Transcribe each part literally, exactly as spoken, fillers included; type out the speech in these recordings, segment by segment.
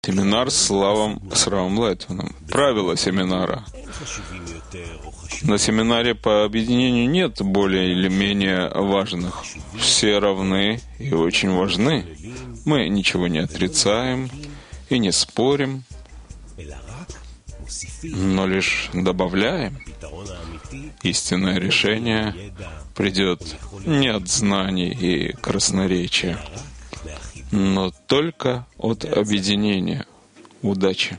Семинар с Славом, с Равом Лайтманом. Правила семинара. На семинаре по объединению нет более или менее важных. Все равны и очень важны. Мы ничего не отрицаем и не спорим, но лишь добавляем. Истинное решение придет не от знаний и красноречия, но только от объединения. Удачи!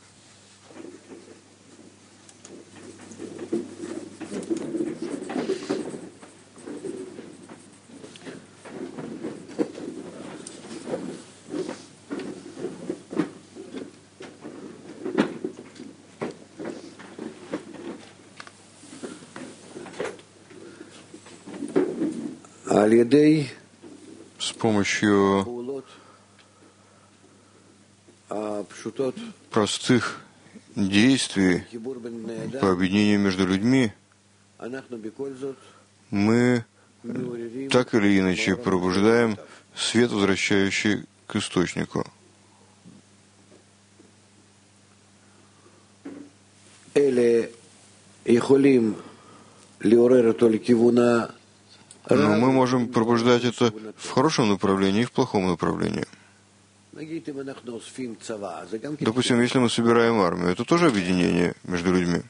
С помощью простых действий по объединению между людьми мы так или иначе пробуждаем свет, возвращающий к источнику. Но мы можем пробуждать это в хорошем направлении и в плохом направлении. Допустим, если мы собираем армию, это тоже объединение между людьми.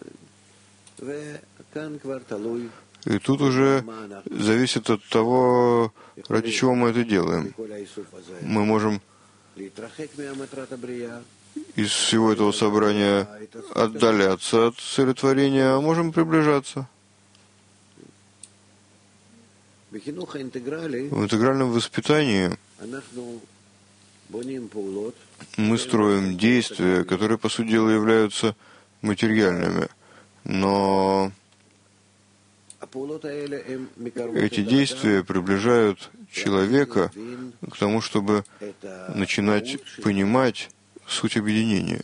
И тут уже зависит от того, ради чего мы это делаем. Мы можем из всего этого собрания отдаляться от целетворения, а можем приближаться. В интегральном воспитании мы строим действия, которые, по сути дела, являются материальными. Но эти действия приближают человека к тому, чтобы начинать понимать суть объединения.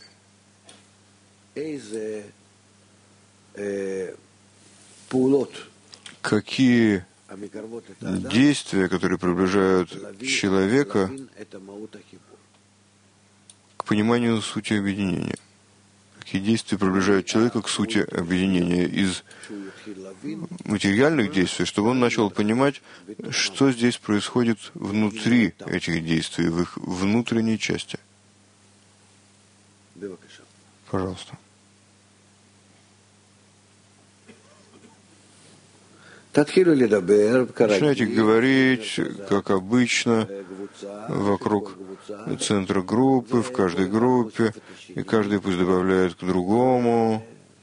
Какие действия, которые приближают человека к пониманию сути объединения? Какие действия приближают человека к сути объединения из материальных действий, чтобы он начал понимать, что здесь происходит внутри этих действий, в их внутренней части? Пожалуйста. Начинайте говорить, как обычно, вокруг центра группы, в каждой группе, и каждый пусть добавляет к другому.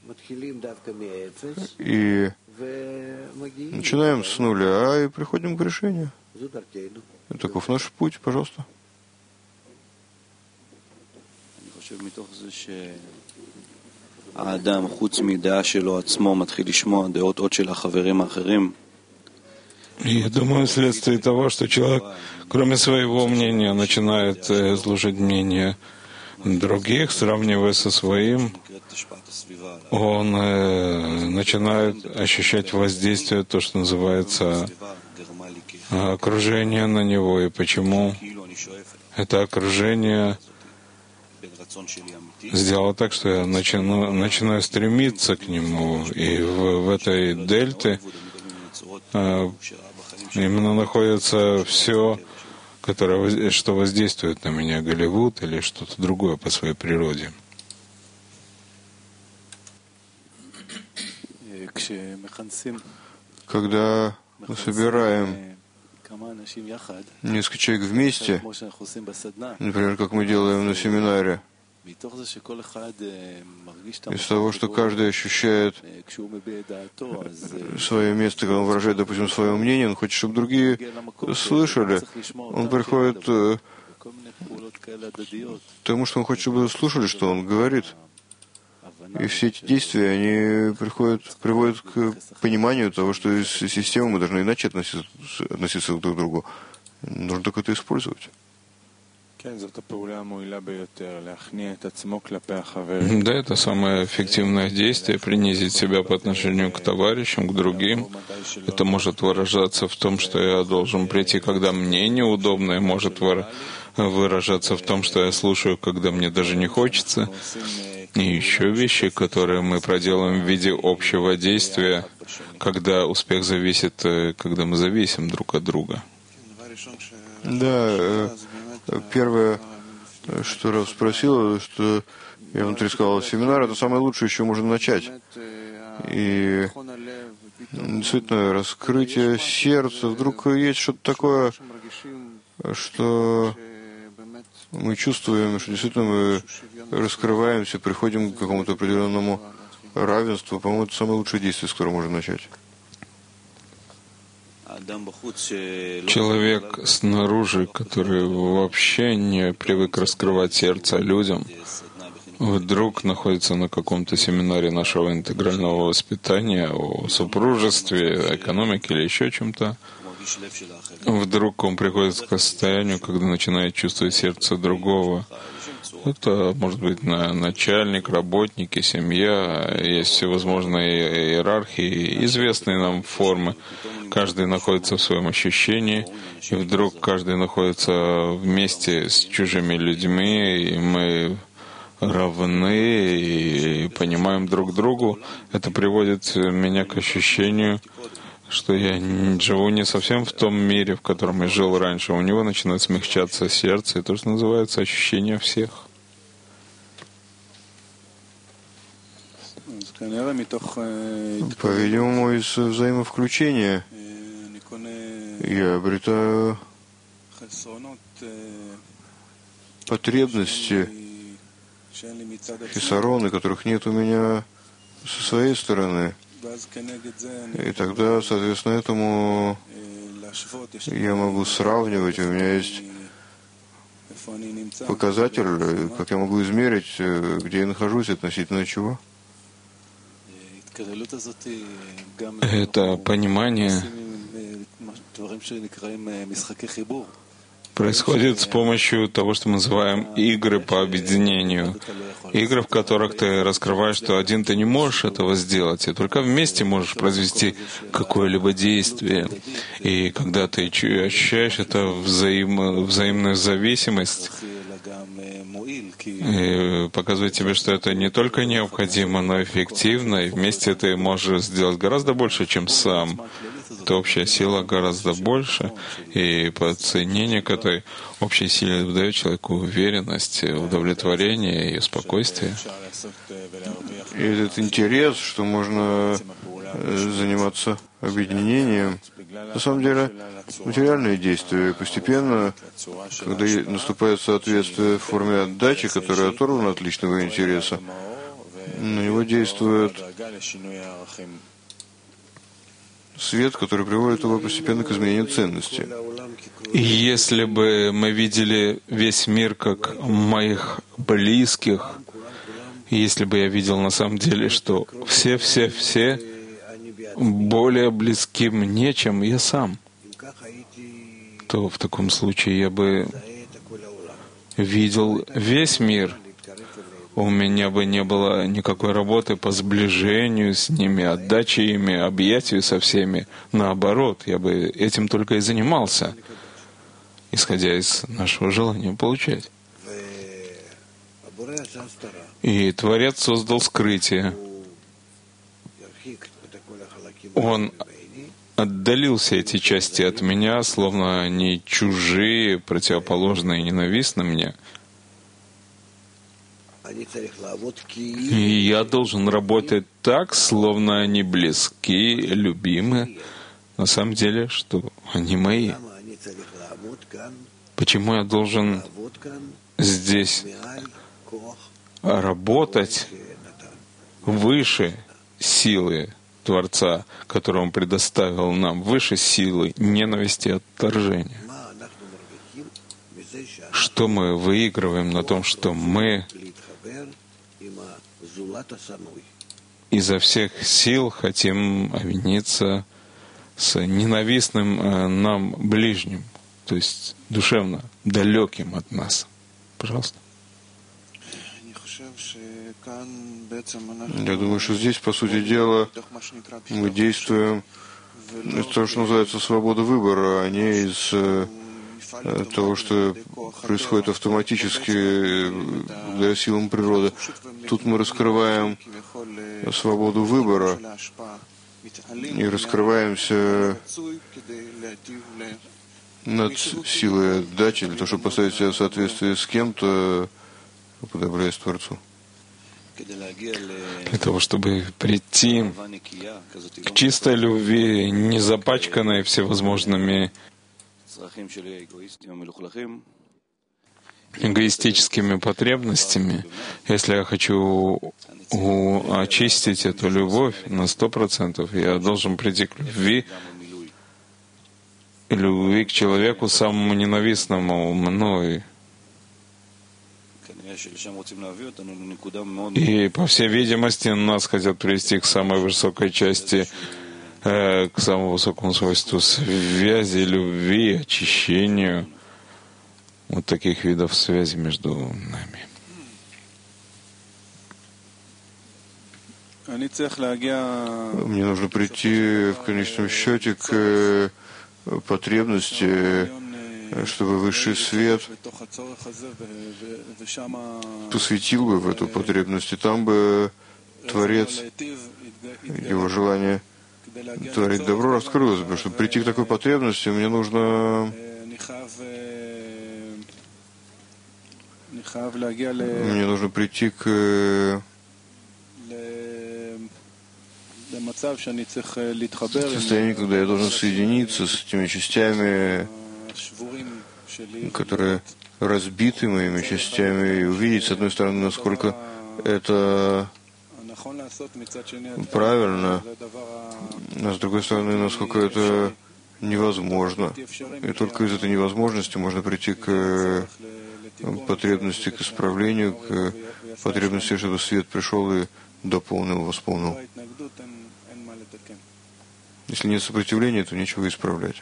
И начинаем с нуля и приходим к решению. Таков наш путь, пожалуйста. האדם, חוץ מדעה שלו עצמו, מתחיל לשמוע דעות עוד של החברים האחרים. Я думаю, вследствие того, что человек, кроме своего мнения, начинает слушать мнение других, сравнивая со своим, он э, начинает ощущать воздействие, то, что называется окружение на него. И почему это окружение сделало так, что я начину, начинаю стремиться к нему, и в, в этой дельте а, именно находится все, которое, что воздействует на меня, Голливуд или что-то другое по своей природе. Когда мы собираем несколько человек вместе, например, как мы делаем на семинаре, из того, что каждый ощущает свое место, когда он выражает, допустим, свое мнение, он хочет, чтобы другие слышали, он приходит к тому, что он хочет, чтобы слушали, что он говорит. И все эти действия, они приходят, приводят к пониманию того, что из системы мы должны иначе относиться, относиться друг к другу. Нужно только это использовать. Да, это самое эффективное действие — принизить себя по отношению к товарищам, к другим. Это может выражаться в том, что я должен прийти, когда мне неудобно, и может выражаться в том, что я слушаю, когда мне даже не хочется. И еще вещи, которые мы проделаем в виде общего действия, когда успех зависит, когда мы зависим друг от друга. Да, первое, что Рав спросил, что я внутри сказал, семинар — это самое лучшее, с чего можно начать. И действительно, раскрытие сердца, вдруг есть что-то такое, что мы чувствуем, что действительно мы раскрываемся, приходим к какому-то определенному равенству. По-моему, это самое лучшее действие, с которого можно начать. Человек снаружи, который вообще не привык раскрывать сердце людям, вдруг находится на каком-то семинаре нашего интегрального воспитания о супружестве, экономике или еще чем-то. Вдруг он приходит к состоянию, когда начинает чувствовать сердце другого. Это может быть начальник, работники, семья, есть всевозможные иерархии, известные нам формы. Каждый находится в своем ощущении, и вдруг каждый находится вместе с чужими людьми, и мы равны и понимаем друг другу. Это приводит меня к ощущению, что я живу не совсем в том мире, в котором я жил раньше. У него начинает смягчаться сердце, и то, что называется ощущение всех. По-видимому, из взаимовключения я обретаю потребности, хисароны, которых нет у меня со своей стороны. И тогда, соответственно, этому я могу сравнивать. У меня есть показатель, как я могу измерить, где я нахожусь относительно чего. Это понимание происходит с помощью того, что мы называем игры по объединению. Игры, в которых ты раскрываешь, что один ты не можешь этого сделать, и только вместе можешь произвести какое-либо действие. И когда ты ощущаешь это взаим, взаимную зависимость, и показывает тебе, что это не только необходимо, но эффективно, и вместе ты можешь сделать гораздо больше, чем сам. Это общая сила гораздо больше, и подценение к этой общей силе дает человеку уверенность, удовлетворение и спокойствие. И этот интерес, что можно заниматься объединением, на самом деле материальные действия. Постепенно, когда наступает соответствие в форме отдачи, которая оторвана от личного интереса, на него действует свет, который приводит его постепенно к изменению ценностей. Если бы мы видели весь мир как моих близких, если бы я видел на самом деле, что все-все-все более близки мне, чем я сам, то в таком случае я бы видел весь мир. У меня бы не было никакой работы по сближению с ними, отдаче ими, объятию со всеми. Наоборот, я бы этим только и занимался, исходя из нашего желания получать. И Творец создал скрытие. Он отдалил все эти части от меня, словно они чужие, противоположные и ненавистны мне. И я должен работать так, словно они близки, любимы. На самом деле, что они мои. Почему я должен здесь работать выше силы Творца, которую Он предоставил нам, выше силы ненависти и отторжения? Что мы выигрываем на том, что мы изо всех сил хотим объединиться с ненавистным нам ближним, то есть душевно далеким от нас? Пожалуйста. Я думаю, что здесь, по сути дела, мы действуем из того, что называется свобода выбора, а не из того, что происходит автоматически благодаря силам природы. Тут мы раскрываем свободу выбора и раскрываемся над силой отдачи для того, чтобы поставить себя в соответствии с кем-то, уподобляясь Творцу. Для того, чтобы прийти к чистой любви, не запачканной всевозможными эгоистическими потребностями, если я хочу у, очистить эту любовь на сто процентов, я должен прийти к любви, любви к человеку самому ненавистному мной. И, по всей видимости, нас хотят привести к самой высокой части, э, к самому высокому свойству связи, любви, очищению. Вот таких видов связи между нами. Мне нужно прийти в конечном счете к потребности, чтобы высший свет посвятил бы в эту потребность, и там бы Творец, его желание творить добро раскрылось бы. Чтобы прийти к такой потребности, мне нужно мне нужно прийти к состоянию, когда я должен соединиться с этими частями, которые разбиты моими частями, и увидеть, с одной стороны, насколько это правильно, а с другой стороны, насколько это невозможно. И только из этой невозможности можно прийти к потребности, к исправлению, к потребности, чтобы свет пришел и дополнил, восполнил. Если нет сопротивления, то нечего исправлять.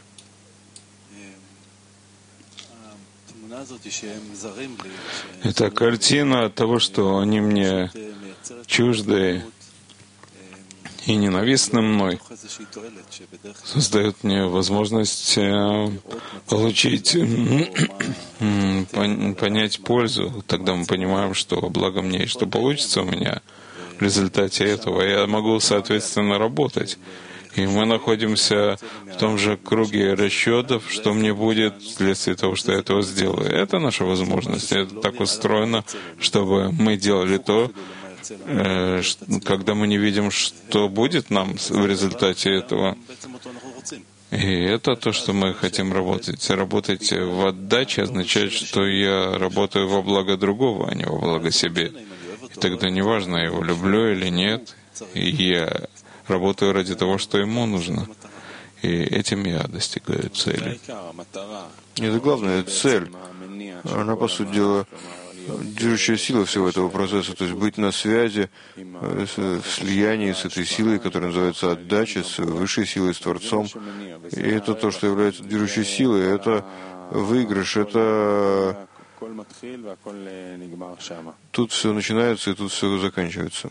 Это картина того, что они мне чужды и ненавистны мной, создает мне возможность получить, понять пользу. Тогда мы понимаем, что благо мне и что получится у меня в результате этого. Я могу, соответственно, работать. И мы находимся в том же круге расчетов, что мне будет вследствие того, что я этого сделаю. Это наша возможность. Это так устроено, чтобы мы делали то, э, когда мы не видим, что будет нам в результате этого. И это то, что мы хотим работать. Работать в отдаче означает, что я работаю во благо другого, а не во благо себе. И тогда неважно, я его люблю или нет, и я работаю ради того, что ему нужно. И этим я достигаю цели. Это главная цель. Она, по сути дела, движущая сила всего этого процесса, то есть быть на связи, в слиянии с этой силой, которая называется отдача, с высшей силой, с Творцом. И это то, что является движущей силой, это выигрыш, это тут все начинается и тут все заканчивается.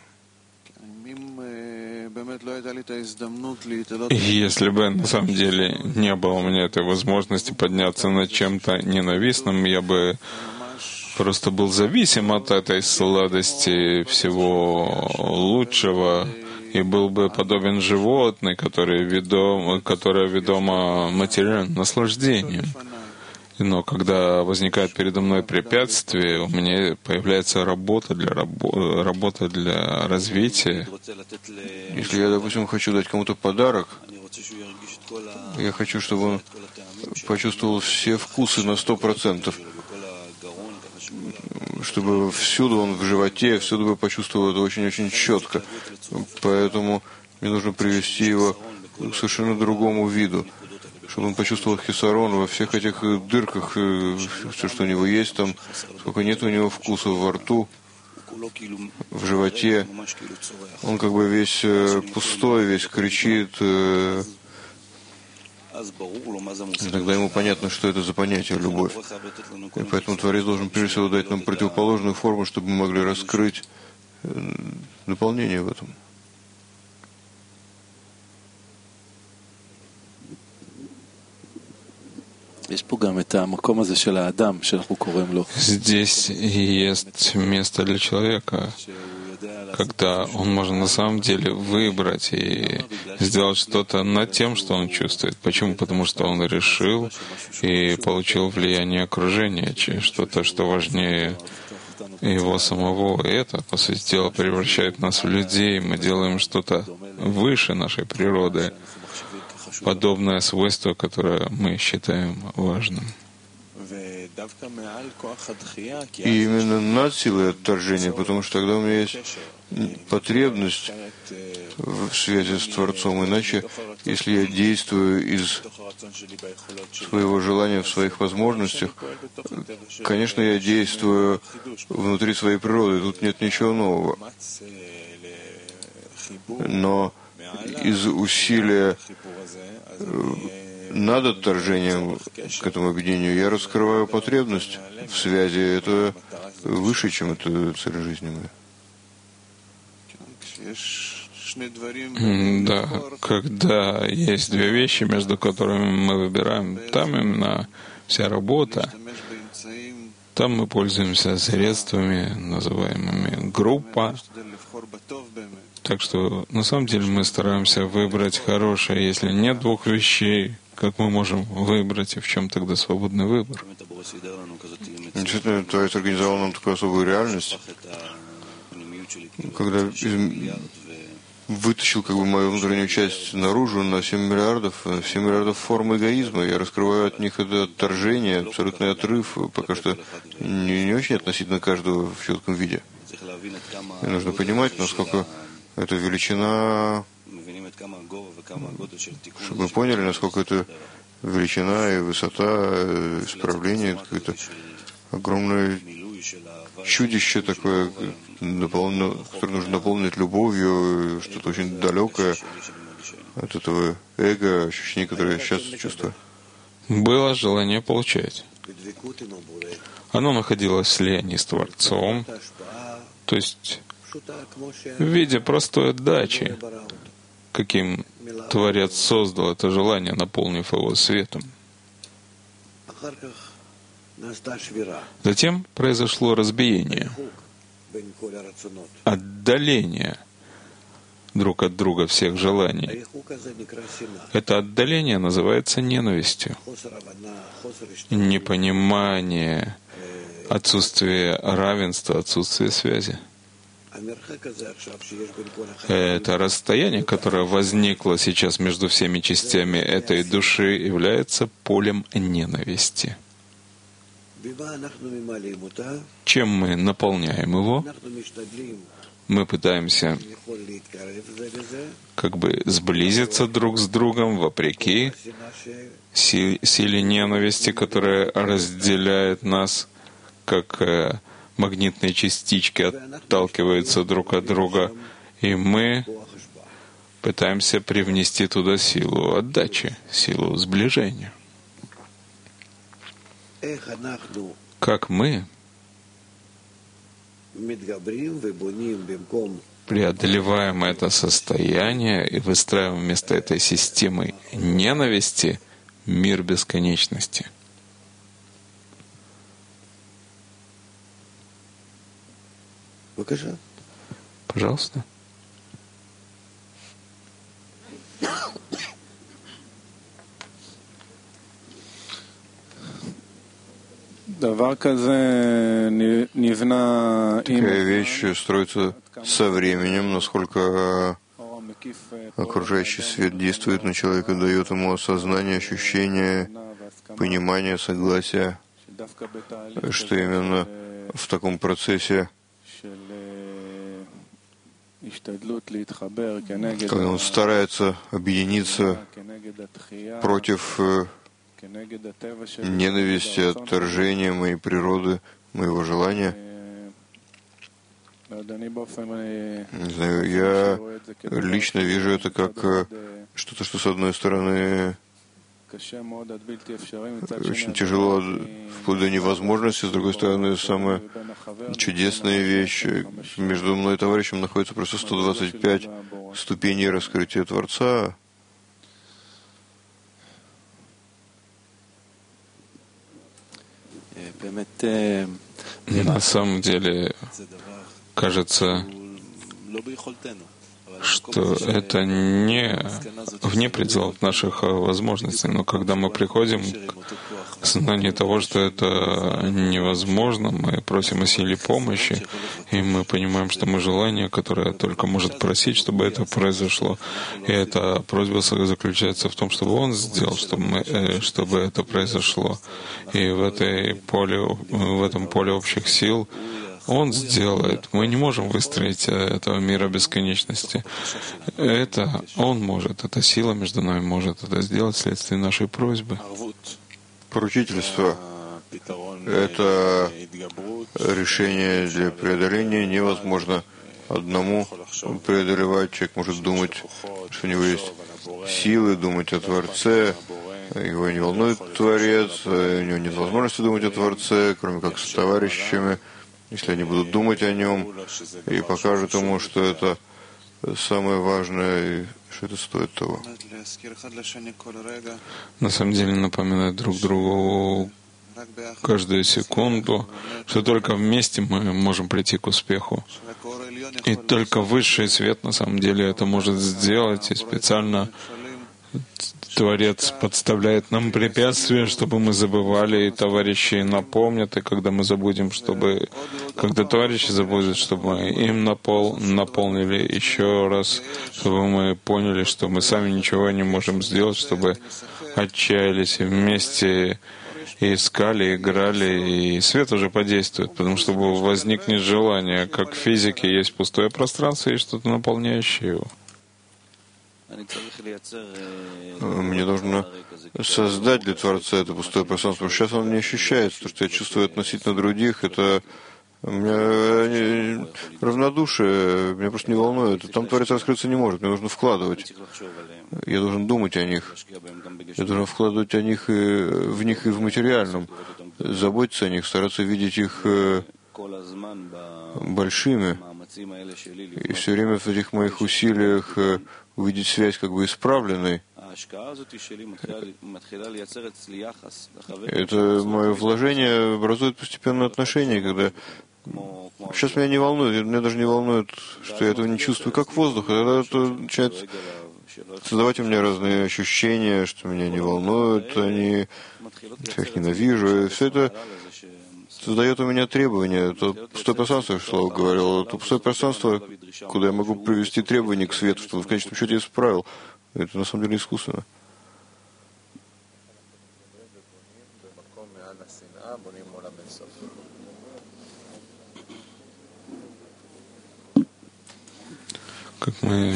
Если бы на самом деле не было у меня этой возможности подняться над чем-то ненавистным, я бы просто был зависим от этой сладости всего лучшего и был бы подобен животной, которое ведомо, которое ведомо материальным наслаждением. Но когда возникает передо мной препятствие, у меня появляется работа для, рабо- работа для развития. Если я, допустим, хочу дать кому-то подарок, я хочу, чтобы он почувствовал все вкусы на сто процентов, чтобы всюду он в животе, всюду бы почувствовал это очень-очень четко. Поэтому мне нужно привести его к совершенно другому виду, чтобы он почувствовал хисарон во всех этих дырках, все, что у него есть там, сколько нет у него вкуса во рту, в животе. Он как бы весь пустой, весь кричит. И тогда ему понятно, что это за понятие любовь. И поэтому Творец должен прежде всего дать нам противоположную форму, чтобы мы могли раскрыть дополнение в этом. Здесь есть место для человека, когда он может на самом деле выбрать и сделать что-то над тем, что он чувствует. Почему? Потому что он решил и получил влияние окружения, что-то, что важнее его самого. И это, по сути дела, превращает нас в людей. Мы делаем что-то выше нашей природы, подобное свойство, которое мы считаем важным. И именно над силой отторжения, потому что тогда у меня есть потребность в связи с Творцом. Иначе, если я действую из своего желания в своих возможностях, конечно, я действую внутри своей природы, тут нет ничего нового. Но из усилия над отторжением к этому объединению я раскрываю потребность в связи. Это выше, чем это цель жизни моя. Да, когда есть две вещи, между которыми мы выбираем, там именно вся работа. Там мы пользуемся средствами, называемыми группа. Так что, на самом деле, мы стараемся выбрать хорошее. Если нет двух вещей, как мы можем выбрать, и в чем тогда свободный выбор? Действительно, Творец организовал нам такую особую реальность, когда из... вытащил как бы мою внутреннюю часть наружу на семь миллиардов, семь миллиардов форм эгоизма. Я раскрываю от них это отторжение, абсолютный отрыв, пока что не, не очень относительно каждого в четком виде. И нужно понимать, насколько эта величина, чтобы мы поняли, насколько это величина и высота исправления, какое-то огромное чудище такое, которое нужно наполнить любовью, что-то очень далекое от этого эго, ощущения, которое я сейчас чувствую. Было желание получать. Оно находилось в слиянии с Творцом, то есть в виде простой отдачи, каким Творец создал это желание, наполнив его светом. Затем произошло разбиение, отдаление друг от друга всех желаний. Это отдаление называется ненавистью. Непонимание, отсутствие равенства, отсутствие связи. Это расстояние, которое возникло сейчас между всеми частями этой души, является полем ненависти. Чем мы наполняем его? Мы пытаемся как бы сблизиться друг с другом вопреки силе ненависти, которая разделяет нас, как магнитные частички отталкиваются друг от друга, и мы пытаемся привнести туда силу отдачи, силу сближения. Как мы преодолеваем это состояние и выстраиваем вместо этой системы ненависти мир бесконечности. Пожалуйста. Такая вещь строится со временем, насколько окружающий свет действует на человека, дает ему осознание, ощущение, понимание, согласие, что именно в таком процессе, когда он старается объединиться против ненависти, отторжения моей природы, моего желания. Не знаю, я лично вижу это как что-то, что с одной стороны очень тяжело, вплоть до невозможности. С другой стороны, самая чудесная вещь. Между мной и товарищем находится просто сто двадцать пять ступеней раскрытия Творца. На самом деле, кажется, что это не вне пределов наших возможностей, но когда мы приходим к осознанию того, что это невозможно, мы просим о силе помощи, и мы понимаем, что мы желание, которое только может просить, чтобы это произошло. И эта просьба заключается в том, чтобы Он сделал, чтобы, мы, чтобы это произошло. И в, этой поле, в этом поле общих сил Он сделает. Мы не можем выстроить этого мира бесконечности. Это Он может, эта сила между нами может это сделать вследствие нашей просьбы. Поручительство — это решение для преодоления. Невозможно одному преодолевать. Человек может думать, что у него есть силы, думать о Творце. Его не волнует Творец, у него нет возможности думать о Творце, кроме как с товарищами. Если они будут думать о нем и покажут ему, что это самое важное, и что это стоит того. На самом деле напоминают друг другу каждую секунду, что только вместе мы можем прийти к успеху. И только высший свет на самом деле это может сделать, и специально Творец подставляет нам препятствия, чтобы мы забывали, и товарищи напомнят, и когда мы забудем, чтобы, когда товарищи забудут, чтобы мы им напол, наполнили еще раз, чтобы мы поняли, что мы сами ничего не можем сделать, чтобы отчаялись и вместе искали, играли, и свет уже подействует, потому что возникнет желание, как в физике есть пустое пространство и что-то наполняющее его. Мне нужно создать для Творца это пустое пространство. Сейчас он не ощущается. То, что я чувствую относительно других, это у меня равнодушие, меня просто не волнует. Там Творец раскрыться не может, мне нужно вкладывать. Я должен думать о них. Я должен вкладывать о них и в них и в материальном. Заботиться о них, стараться видеть их большими. И все время в этих моих усилиях увидеть связь как бы исправленной. Это мое вложение образует постепенно отношения, когда сейчас меня не волнует, меня даже не волнует, что я этого не чувствую, как воздух. Тогда это начинает создавать у меня разные ощущения, что меня не волнуют, они, я их ненавижу. И все это создает у меня требования. Это пустое пространство, что Слава говорил. Это пустое пространство, куда я могу привести требования к свету, чтобы в конечном счете я исправил. Это на самом деле искусственно. Как мы...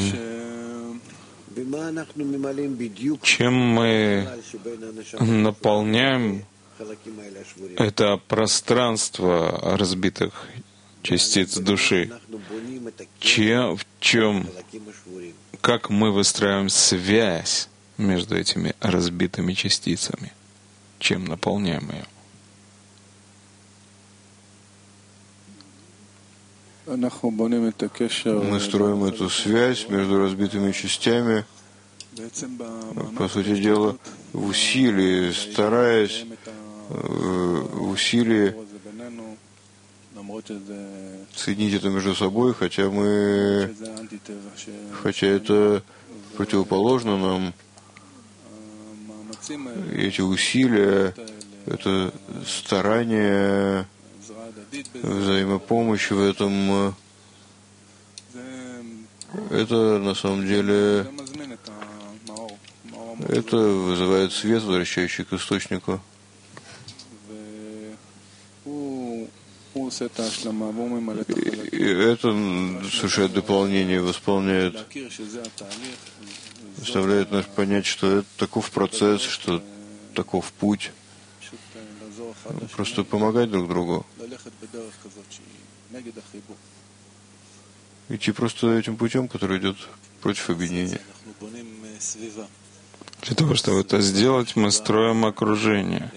Чем мы наполняем это пространство разбитых частиц души? Чем, в чем, как мы выстраиваем связь между этими разбитыми частицами? Чем наполняем ее? Мы строим эту связь между разбитыми частями, по сути дела, в усилии, стараясь в усилии соединить это между собой, хотя мы, хотя это противоположно нам, эти усилия, это старание, взаимопомощь в этом, это на самом деле, это вызывает свет, возвращающий к источнику. И это совершает дополнение, восполняет, заставляет нас понять, что это таков процесс, что таков путь. Просто помогать друг другу. Идти просто этим путем, который идет против объединения. Для того, чтобы это сделать, мы строим окружение,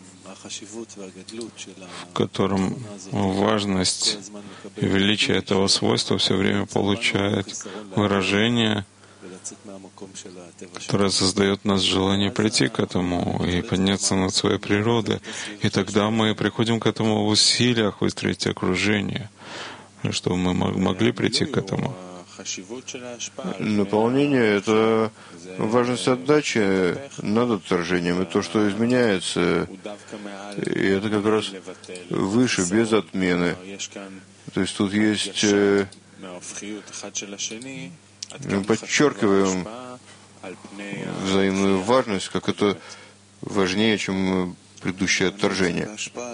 в котором важность и величие этого свойства все время получает выражение, которое создает в нас желание прийти к этому и подняться над своей природой. И тогда мы приходим к этому в усилиях выстроить окружение, чтобы мы могли прийти к этому. Наполнение — это важность отдачи над отторжением, и то, что изменяется, и это как раз выше, без отмены. То есть тут есть, мы подчеркиваем взаимную важность, как это важнее, чем предыдущее отторжение.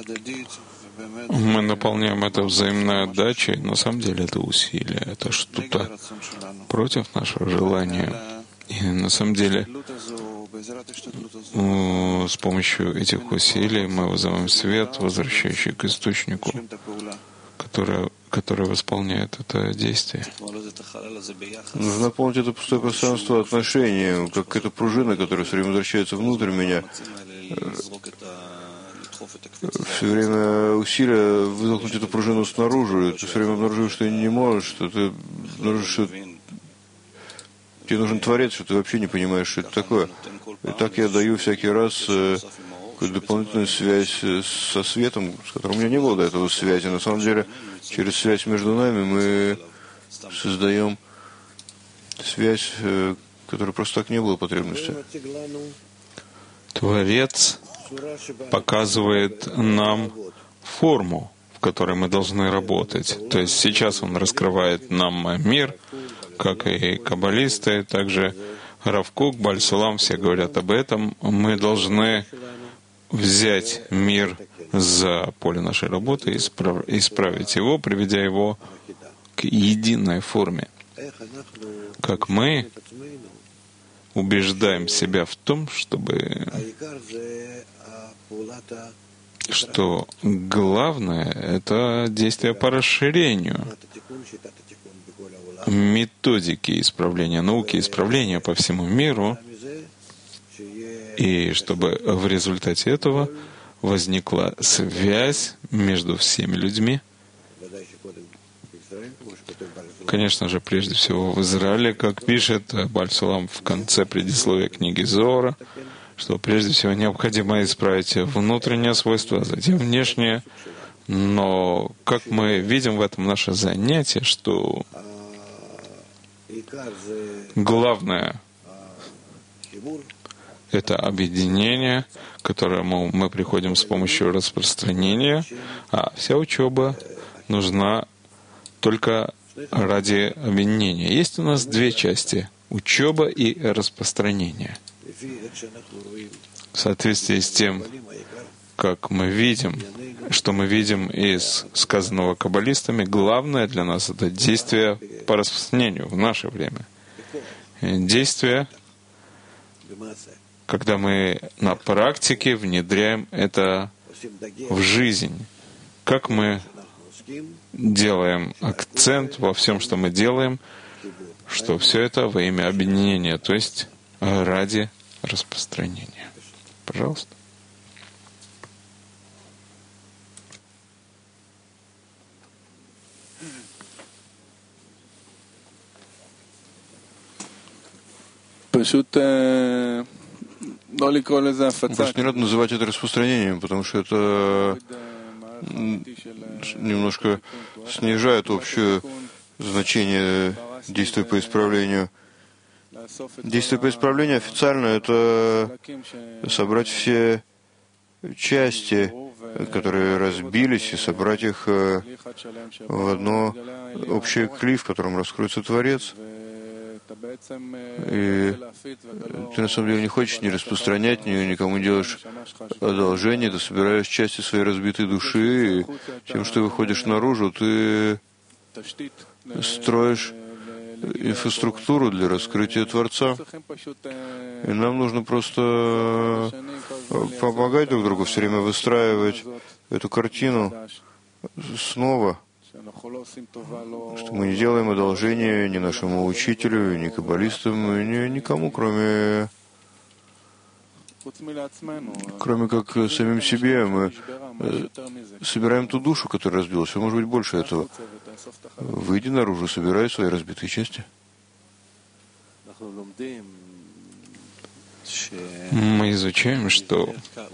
Мы наполняем это взаимной отдачей, на самом деле это усилие, это что-то против нашего желания. И на самом деле с помощью этих усилий мы вызываем свет, возвращающий к источнику, который, который восполняет это действие. Нужно наполнить это пустое пространство отношением, как эта пружина, которая все время возвращается внутрь меня. Все время усилия вытолкнуть эту пружину снаружи. Ты все время обнаруживаешь, что ты не можешь, что ты обнаруживаешь, что тебе нужен Творец, что ты вообще не понимаешь, что это такое. И так я даю всякий раз какую-то дополнительную связь со светом, с которым у меня не было до этого связи. На самом деле, через связь между нами мы создаем связь, которой просто так не было потребности. Творец показывает нам форму, в которой мы должны работать. То есть сейчас он раскрывает нам мир, как и каббалисты, также Рав Кук, Бааль Сулам, все говорят об этом. Мы должны взять мир за поле нашей работы и исправ... исправить его, приведя его к единой форме. Как мы убеждаем себя в том, чтобы что главное — это действие по расширению методики исправления, науки исправления по всему миру, и чтобы в результате этого возникла связь между всеми людьми. Конечно же, прежде всего в Израиле, как пишет Бааль Сулам в конце предисловия книги Зоара, что прежде всего необходимо исправить внутреннее свойство, а затем внешнее. Но как мы видим в этом наше занятие, что главное — это объединение, к которому мы приходим с помощью распространения, а вся учеба нужна только ради объединения. Есть у нас две части — учеба и распространение. В соответствии с тем, как мы видим, что мы видим из сказанного каббалистами, главное для нас — это действие по распространению в наше время. Действие, когда мы на практике внедряем это в жизнь. Как мы делаем акцент во всем, что мы делаем, что все это во имя объединения, то есть ради распространения. Пожалуйста. Просто не надо называть это распространением, потому что это немножко снижает общее значение действия по исправлению. Действие по исправлению официально — это собрать все части, которые разбились, и собрать их в одно общее кли, в котором раскроется Творец. И ты на самом деле не хочешь ни распространять, ни никому не делаешь одолжение, ты собираешь части своей разбитой души, и тем, что выходишь наружу, ты строишь инфраструктуру для раскрытия Творца. И нам нужно просто помогать друг другу, все время выстраивать эту картину снова, что мы не делаем одолжения ни нашему учителю, ни каббалистам, ни никому, кроме Кроме как самим себе, мы собираем ту душу, которая разбилась. А может быть больше этого. Выйди наружу, собирай свои разбитые части. Мы изучаем, что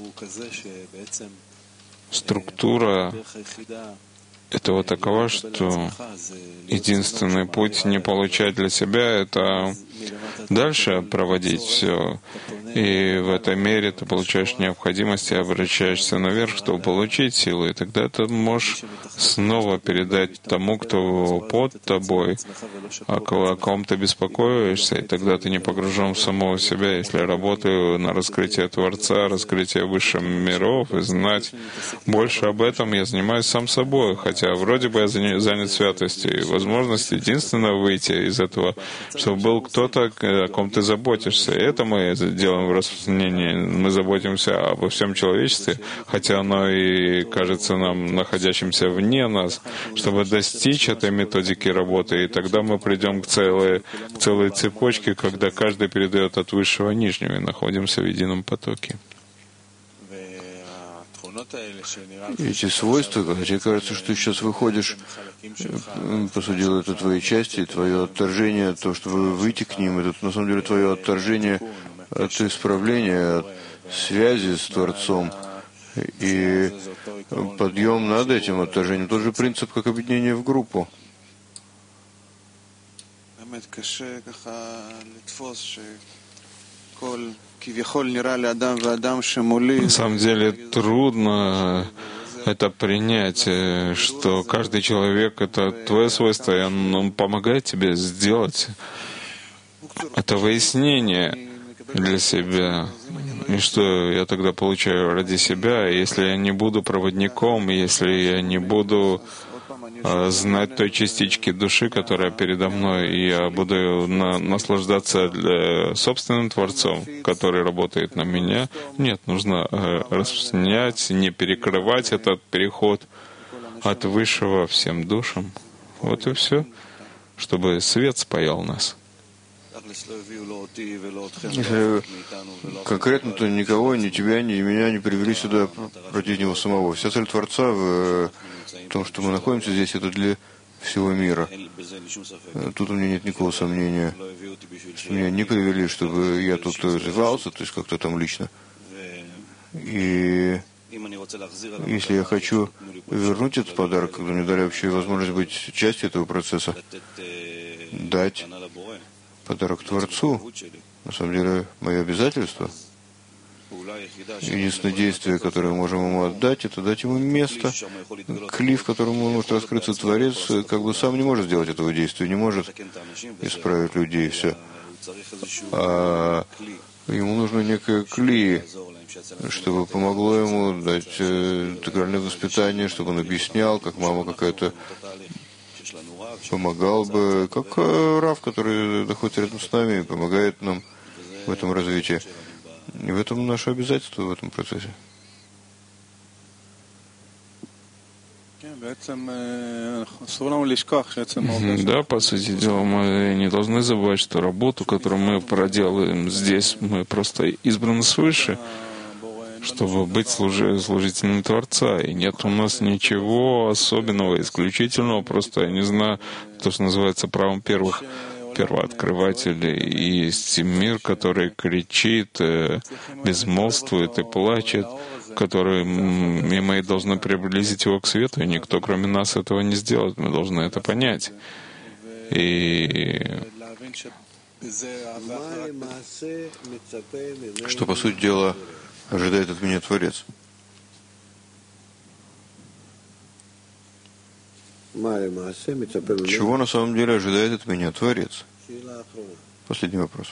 структура этого такова, что единственный путь не получать для себя — это дальше проводить все. И в этой мере ты получаешь необходимость и обращаешься наверх, чтобы получить силу. И тогда ты можешь снова передать тому, кто под тобой, о ком ты беспокоишься, и тогда ты не погружен в самого себя. Если я работаю на раскрытие Творца, раскрытие высших миров, и знать больше об этом, я занимаюсь сам собой. Хотя вроде бы я занят святостью, и возможность единственно выйти из этого, чтобы был кто-то, о ком ты заботишься. И это мы делаем в распространении. Мы заботимся обо всем человечестве, хотя оно и кажется нам находящимся вне нас, чтобы достичь этой методики работы. И тогда мы придем к целой, к целой цепочке, когда каждый передает от высшего нижнего, и находимся в едином потоке. Эти свойства, когда тебе кажется, что ты сейчас выходишь, по сути дела, это твои части, твое отторжение, то, чтобы выйти к ним, это на самом деле твое отторжение от исправления, от связи с Творцом. И подъем над этим отторжением, тот же принцип, как объединение в группу. На самом деле трудно это принять, что каждый человек — это твое свойство, и он, он помогает тебе сделать это выяснение для себя. И что я тогда получаю ради себя, если я не буду проводником, если я не буду знать той частички души, которая передо мной, и я буду на, наслаждаться для, собственным Творцом, который работает на меня. Нет, нужно э, распространять, не перекрывать этот переход от высшего всем душам. Вот и все, чтобы свет спаял нас. Если конкретно, то никого, ни тебя, ни меня не привели сюда против него самого. Вся цель Творца в том, что мы находимся здесь, это для всего мира. Тут у меня нет никакого сомнения, что меня не привели, чтобы я тут развивался, то есть как-то там лично. И если я хочу вернуть этот подарок, когда мне дали вообще возможность быть частью этого процесса, дать подарок Творцу, на самом деле, мое обязательство. Единственное действие, которое мы можем ему отдать, это дать ему место, кли, в котором он может раскрыться Творец, как бы сам не может сделать этого действия, не может исправить людей, и все. А ему нужно некое кли, чтобы помогло ему дать интегральное воспитание, чтобы он объяснял, как мама какая-то помогал бы, как Рав, который находится рядом с нами и помогает нам в этом развитии. И в этом наше обязательство, в этом процессе. Да, по сути дела, мы не должны забывать, что работу, которую мы проделаем здесь, мы просто избраны свыше, чтобы быть служи, служителями Творца. И нет у нас ничего особенного, исключительного, просто, я не знаю, то, что называется правом первых первооткрывателей. И есть мир, который кричит, безмолвствует и плачет, который, и мы должны приблизить его к свету, и никто, кроме нас, этого не сделает. Мы должны это понять. И что, по сути дела, ожидает от меня Творец? Чего на самом деле ожидает от меня Творец? Последний вопрос.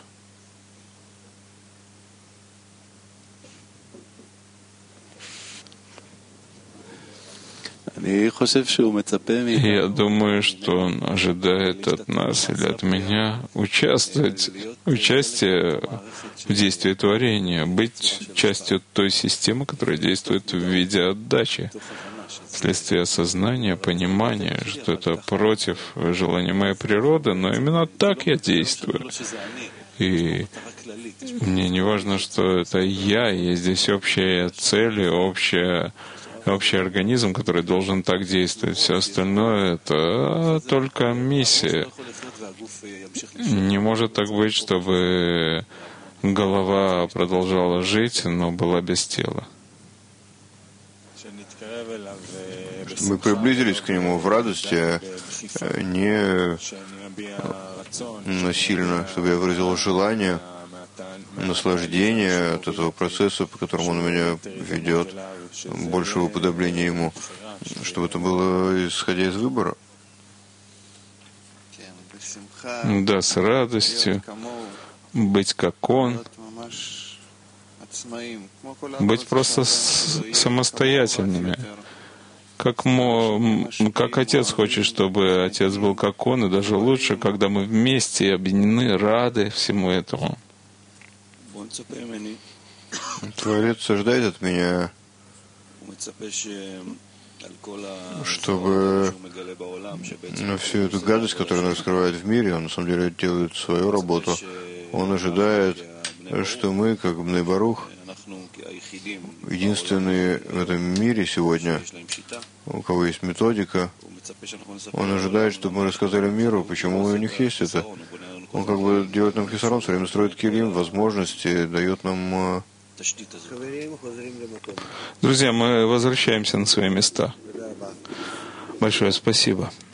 Я думаю, что он ожидает от нас или от меня участвовать, участие в действии творения, быть частью той системы, которая действует в виде отдачи, вследствие осознания, понимания, что это против желания моей природы, но именно так я действую. И мне не важно, что это я, есть здесь общая цель, и общая, общий организм, который должен так действовать. Все остальное — это только миссия. Не может так быть, чтобы голова продолжала жить, но была без тела. Мы приблизились к Нему в радости, а не насильно, чтобы я выразил желание, наслаждение от этого процесса, по которому Он меня ведет, большего уподобления Ему, чтобы это было исходя из выбора. Да, с радостью, быть как Он, быть просто самостоятельными. Как, мо, как отец хочет, чтобы отец был как он, и даже лучше, когда мы вместе объединены, рады всему этому. Творец ожидает от меня, чтобы на всю эту гадость, которую он раскрывает в мире, он на самом деле делает свою работу. Он ожидает, что мы, как Бней Барух, единственные в этом мире сегодня, у кого есть методика, он ожидает, чтобы мы рассказали миру, почему у них есть это. Он как бы делает нам хисарон, все время строит килим, возможности, дает нам... Друзья, мы возвращаемся на свои места. Большое спасибо.